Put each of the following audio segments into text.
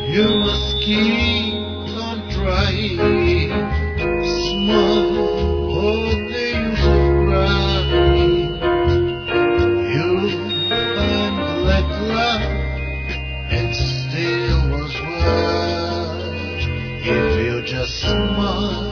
You must keep on trying. Smile, hold the use of crying. You'll find black love and still was worth if you just smile.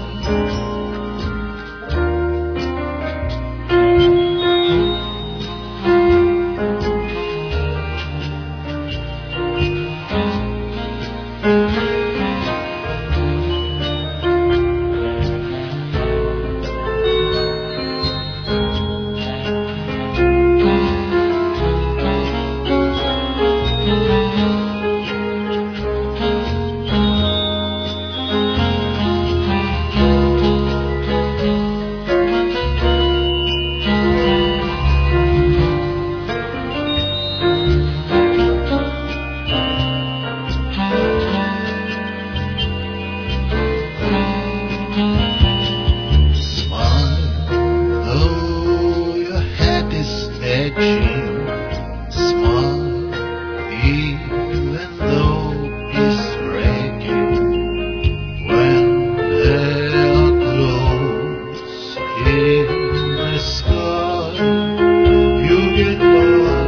Smile, even though it's breaking. When they're close in the sky, you get by.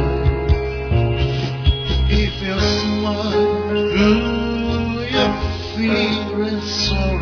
If you smile through your fear and sorrow,